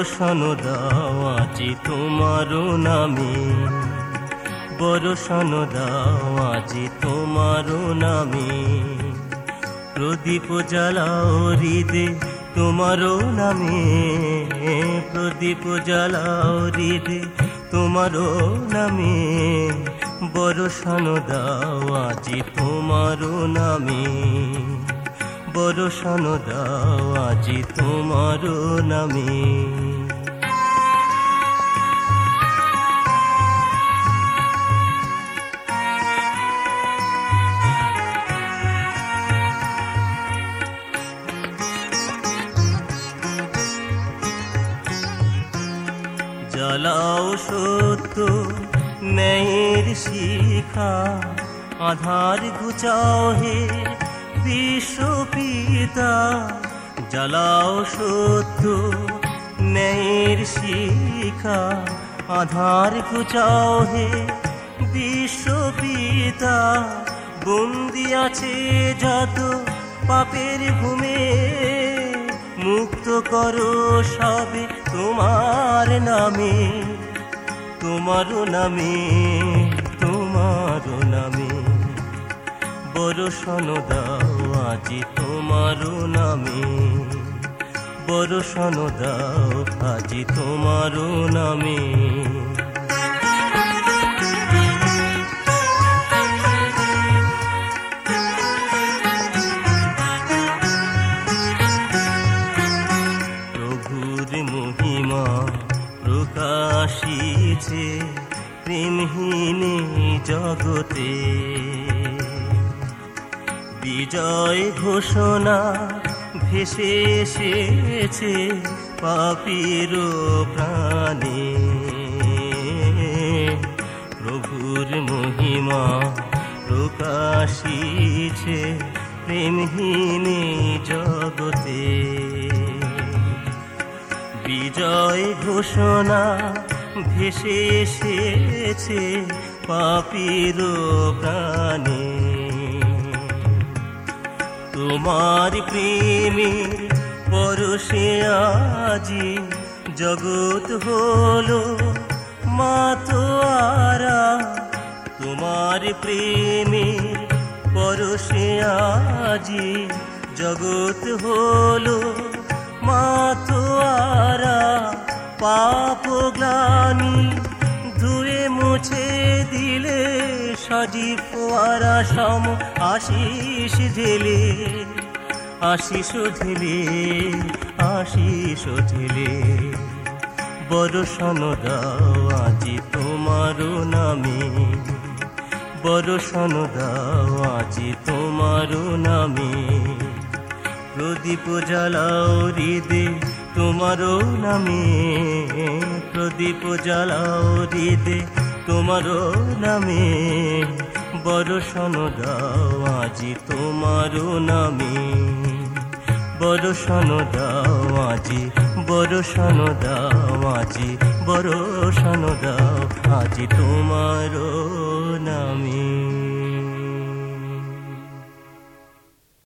বরষণ দাও আজি তোমার নামে, বরষণ দাও আজি তোমার নামে। প্রদীপ জ্বালাও হৃদে তোমার নামে, প্রদীপ জ্বালাও হৃদে তোমার নামে। বরষণ দাও আজি তোমার নামে, বরষণ দাও আজি তোমার নামে। জ্বালাও সত্য ন্যায়ের শিখা, আধার ঘুচাও হে বিশ্বপিতা। জ্বালাও সত্য ন্যায়ের শিখা, আধার ঘুচাও হে বিশ্বপিতা। বন্দি আছে যত পাপের ভূমে, মুক্ত করো সবে তোমার নামে, তোমার নামে, তোমার নামে। বরষণ দাও আজি তোমার নামে, বরষণ দাও আজি তোমার নামে। প্রভুর মহিমা প্রকাশিছে প্রেমহীন জগতে। বিজয় ঘোষণা ভেসে এসেছে পাপীর প্রাণে। প্রভুর মহিমা প্রকাশিছে প্রেমহীন জগতে। বিজয় ঘোষণা ভেসে এসেছে পাপীর প্রাণে। তোমার প্রেমের পরশে আজি জগৎ হলো মাতোয়ারা। তোমার প্রেমের পরশে আজি জগৎ হলো মাতোয়ারা। পাপ গ্লানি ধুয়ে মুছে দিলে সজীব ফোয়ারা সম আশিস ঢেলে, আশিস ঢেলে, আশিস ঢেলে। বরষণ দাও আজি তোমার নামে, বরষণ দাও আজি তোমার নামে। প্রদীপ জ্বালাও হৃদে তোমার নামে, প্রদীপ জ্বালাও হৃদে তোমার নামে। বরষণ দাও আজি তোমার নামে, বরষণ দাও আজি, বরষণ দাও আজি, বরষণ দাও আজি তোমার নামে।